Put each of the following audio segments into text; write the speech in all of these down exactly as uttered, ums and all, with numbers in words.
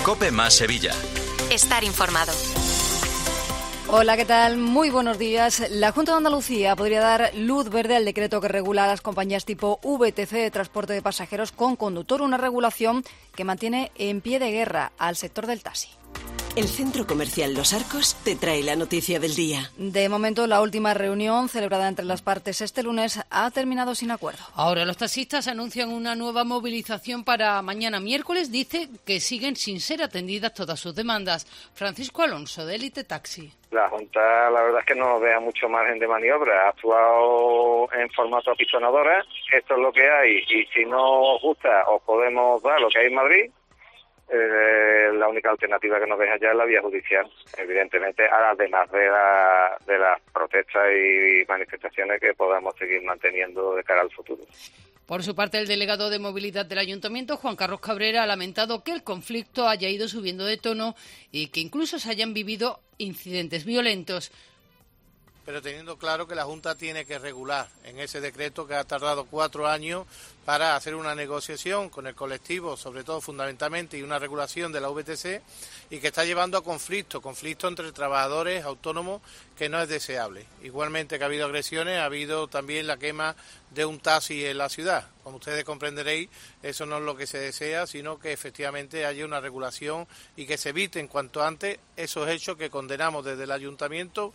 COPE más Sevilla. Estar informado. Hola, ¿qué tal? Muy buenos días. La Junta de Andalucía podría dar luz verde al decreto que regula a las compañías tipo V T C de transporte de pasajeros con conductor, una regulación que mantiene en pie de guerra al sector del taxi. El Centro Comercial Los Arcos te trae la noticia del día. De momento, la última reunión celebrada entre las partes este lunes ha terminado sin acuerdo. Ahora los taxistas anuncian una nueva movilización para mañana miércoles. Dice que siguen sin ser atendidas todas sus demandas. Francisco Alonso, de Élite Taxi. La Junta, la verdad es que no vea mucho margen de maniobra. Ha actuado en formato apisonadora. Esto es lo que hay. Y si no os gusta, os podemos dar lo que hay en Madrid. Eh, la única alternativa que nos deja ya es la vía judicial, evidentemente, además de, la, de las protestas y manifestaciones que podamos seguir manteniendo de cara al futuro. Por su parte, el delegado de Movilidad del Ayuntamiento, Juan Carlos Cabrera, ha lamentado que el conflicto haya ido subiendo de tono y que incluso se hayan vivido incidentes violentos. Pero teniendo claro que la Junta tiene que regular en ese decreto que ha tardado cuatro años para hacer una negociación con el colectivo, sobre todo fundamentalmente, y una regulación de la V T C, y que está llevando a conflicto, conflicto entre trabajadores autónomos que no es deseable. Igualmente que ha habido agresiones, ha habido también la quema de un taxi en la ciudad. Como ustedes comprenderéis, eso no es lo que se desea, sino que efectivamente haya una regulación y que se eviten cuanto antes esos hechos que condenamos desde el Ayuntamiento.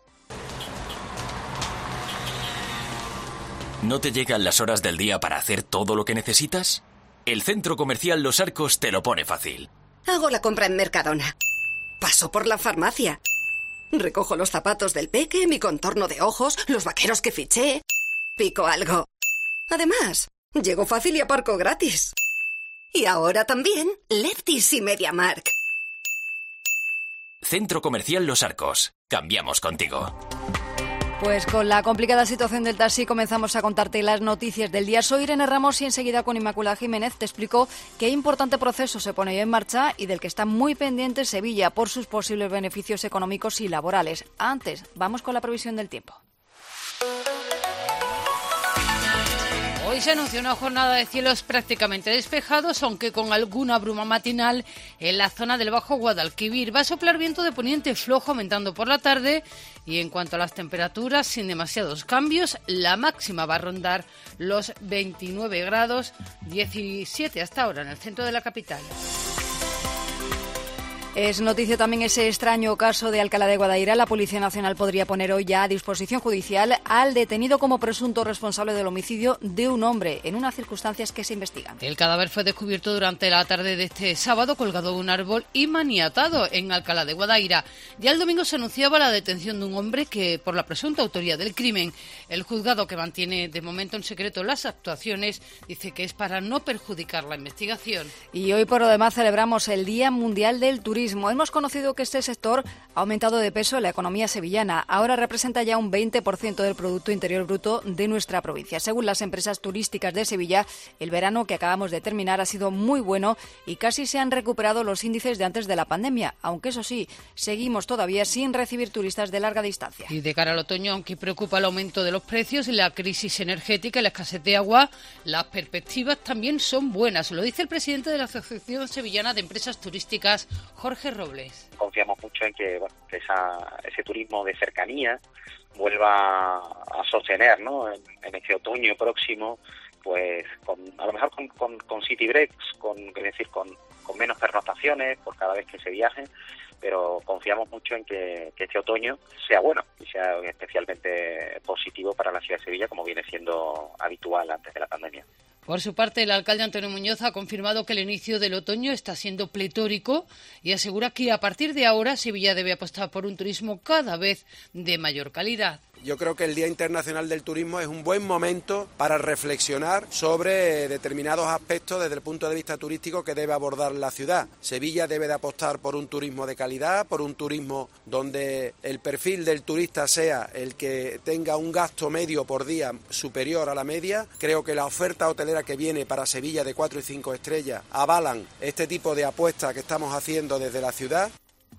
¿No te llegan las horas del día para hacer todo lo que necesitas? El Centro Comercial Los Arcos te lo pone fácil. Hago la compra en Mercadona. Paso por la farmacia. Recojo los zapatos del peque, mi contorno de ojos, los vaqueros que fiché. Pico algo. Además, llego fácil y aparco gratis. Y ahora también Lefties y MediaMarkt. Centro Comercial Los Arcos. Cambiamos contigo. Pues con la complicada situación del taxi comenzamos a contarte las noticias del día. Soy Irene Ramos y enseguida con Inmaculada Jiménez te explico qué importante proceso se pone en marcha y del que está muy pendiente Sevilla por sus posibles beneficios económicos y laborales. Antes, vamos con la previsión del tiempo. Hoy se anuncia una jornada de cielos prácticamente despejados, aunque con alguna bruma matinal en la zona del Bajo Guadalquivir. Va a soplar viento de poniente flojo, aumentando por la tarde. Y en cuanto a las temperaturas, sin demasiados cambios, la máxima va a rondar los veintinueve grados, diecisiete hasta ahora en el centro de la capital. Es noticia también ese extraño caso de Alcalá de Guadaira. La Policía Nacional podría poner hoy ya a disposición judicial al detenido como presunto responsable del homicidio de un hombre en unas circunstancias que se investigan. El cadáver fue descubierto durante la tarde de este sábado, colgado de un árbol y maniatado en Alcalá de Guadaira. Ya el domingo se anunciaba la detención de un hombre que, por la presunta autoría del crimen, el juzgado, que mantiene de momento en secreto las actuaciones, dice que es para no perjudicar la investigación. Y hoy, por lo demás, celebramos el Día Mundial del Turismo. Hemos conocido que este sector ha aumentado de peso en la economía sevillana. Ahora representa ya un veinte por ciento del Producto Interior Bruto de nuestra provincia. Según las empresas turísticas de Sevilla, el verano que acabamos de terminar ha sido muy bueno y casi se han recuperado los índices de antes de la pandemia, aunque eso sí, seguimos todavía sin recibir turistas de larga distancia. Y de cara al otoño, aunque preocupa el aumento de los precios, la crisis energética y la escasez de agua, las perspectivas también son buenas. Lo dice el presidente de la Asociación Sevillana de Empresas Turísticas, Jorge Jorge Robles. Confiamos mucho en que, bueno, que esa, ese turismo de cercanía vuelva a sostener, ¿no? En, en este otoño próximo, pues con, a lo mejor con, con, con city breaks, con, es decir, con, con menos pernoctaciones por cada vez que se viaje, pero confiamos mucho en que, que este otoño sea bueno y sea especialmente positivo para la ciudad de Sevilla, como viene siendo habitual antes de la pandemia. Por su parte, el alcalde Antonio Muñoz ha confirmado que el inicio del otoño está siendo pletórico y asegura que a partir de ahora Sevilla debe apostar por un turismo cada vez de mayor calidad. Yo creo que el Día Internacional del Turismo es un buen momento para reflexionar sobre determinados aspectos desde el punto de vista turístico que debe abordar la ciudad. Sevilla debe de apostar por un turismo de calidad, por un turismo donde el perfil del turista sea el que tenga un gasto medio por día superior a la media. Creo que la oferta hotelera que viene para Sevilla de cuatro y cinco estrellas avalan este tipo de apuestas que estamos haciendo desde la ciudad.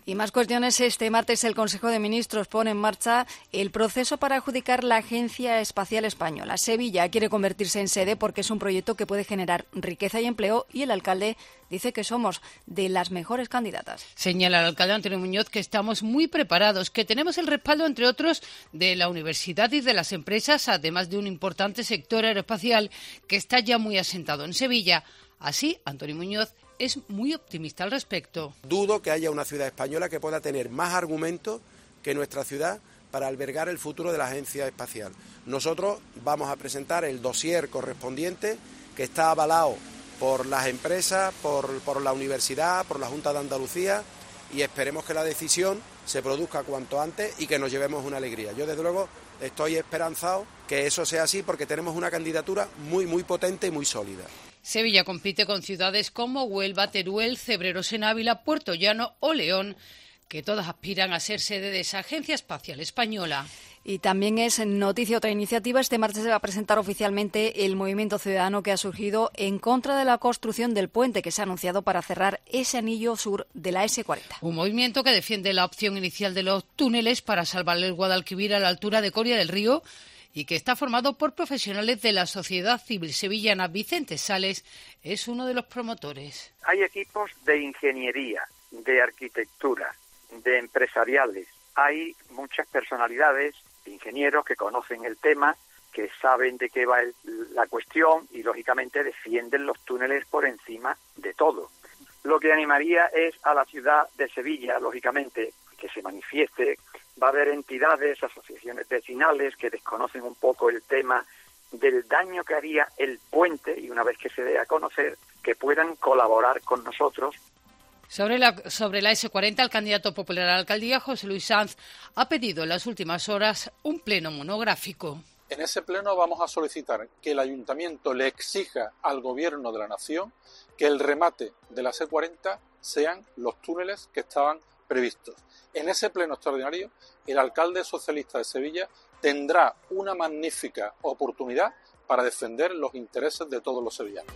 Y más cuestiones. Este martes el Consejo de Ministros pone en marcha el proceso para adjudicar la Agencia Espacial Española. Sevilla quiere convertirse en sede porque es un proyecto que puede generar riqueza y empleo, y el alcalde dice que somos de las mejores candidatas. Señala el alcalde Antonio Muñoz que estamos muy preparados, que tenemos el respaldo, entre otros, de la universidad y de las empresas, además de un importante sector aeroespacial que está ya muy asentado en Sevilla. Así, Antonio Muñoz es muy optimista al respecto. Dudo que haya una ciudad española que pueda tener más argumentos que nuestra ciudad para albergar el futuro de la Agencia Espacial. Nosotros vamos a presentar el dossier correspondiente, que está avalado por las empresas, por, por la universidad, por la Junta de Andalucía, y esperemos que la decisión se produzca cuanto antes y que nos llevemos una alegría. Yo, desde luego, estoy esperanzado que eso sea así, porque tenemos una candidatura muy, muy potente y muy sólida. Sevilla compite con ciudades como Huelva, Teruel, Cebreros en Ávila, Puerto Llano o León, que todas aspiran a ser sede de esa Agencia Espacial Española. Y también es noticia otra iniciativa. Este martes se va a presentar oficialmente el movimiento ciudadano que ha surgido en contra de la construcción del puente que se ha anunciado para cerrar ese anillo sur de la ese cuarenta. Un movimiento que defiende la opción inicial de los túneles para salvar el Guadalquivir a la altura de Coria del Río, y que está formado por profesionales de la sociedad civil sevillana. Vicente Sales es uno de los promotores. Hay equipos de ingeniería, de arquitectura, de empresariales. Hay muchas personalidades, ingenieros que conocen el tema, que saben de qué va el, la cuestión y, lógicamente, defienden los túneles por encima de todo. Lo que animaría es a la ciudad de Sevilla, lógicamente, que se manifieste. Va a haber entidades, asociaciones vecinales que desconocen un poco el tema del daño que haría el puente, y una vez que se dé a conocer, que puedan colaborar con nosotros. Sobre la, sobre la ese cuarenta, el candidato popular a la alcaldía, José Luis Sanz, ha pedido en las últimas horas un pleno monográfico. En ese pleno vamos a solicitar que el ayuntamiento le exija al gobierno de la nación que el remate de la ese cuarenta sean los túneles que estaban previstos. En ese pleno extraordinario, el alcalde socialista de Sevilla tendrá una magnífica oportunidad para defender los intereses de todos los sevillanos.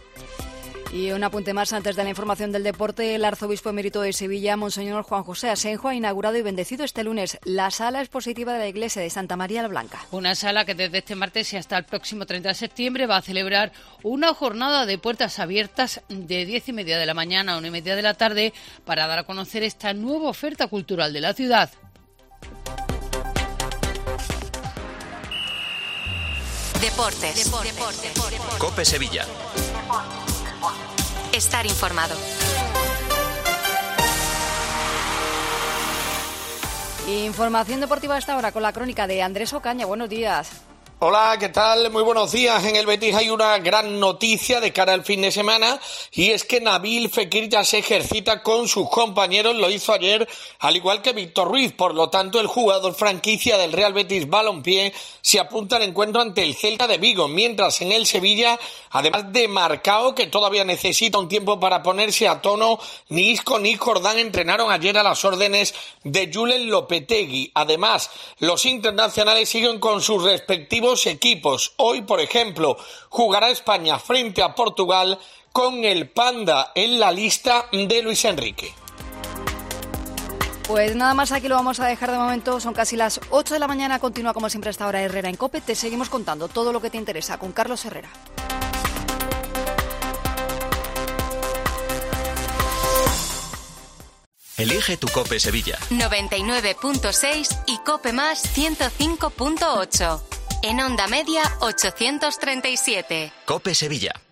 Y un apunte más antes de la información del deporte. El arzobispo emérito de Sevilla, Monseñor Juan José Asenjo, ha inaugurado y bendecido este lunes la sala expositiva de la iglesia de Santa María la Blanca. Una sala que desde este martes y hasta el próximo treinta de septiembre va a celebrar una jornada de puertas abiertas de diez y media de la mañana a una y media de la tarde para dar a conocer esta nueva oferta cultural de la ciudad. Deportes. Deportes. Deportes. COPE Sevilla. Estar informado. Información deportiva a esta hora con la crónica de Andrés Ocaña. Buenos días. Hola, ¿qué tal? Muy buenos días. En el Betis hay una gran noticia de cara al fin de semana, y es que Nabil Fekir ya se ejercita con sus compañeros, lo hizo ayer, al igual que Víctor Ruiz. Por lo tanto, el jugador franquicia del Real Betis Balompié se apunta al encuentro ante el Celta de Vigo, mientras en el Sevilla, además de Marcao, que todavía necesita un tiempo para ponerse a tono, ni Isco ni Jordán entrenaron ayer a las órdenes de Julen Lopetegui. Además, los internacionales siguen con sus respectivos equipos. Hoy, por ejemplo, jugará España frente a Portugal con el Panda en la lista de Luis Enrique. Pues nada más, aquí lo vamos a dejar de momento. Son casi las ocho de la mañana. Continúa como siempre esta hora Herrera en COPE. Te seguimos contando todo lo que te interesa con Carlos Herrera. Elige tu COPE Sevilla. noventa y nueve punto seis y COPE más ciento cinco punto ocho. En onda media ochocientos treinta y siete. COPE Sevilla.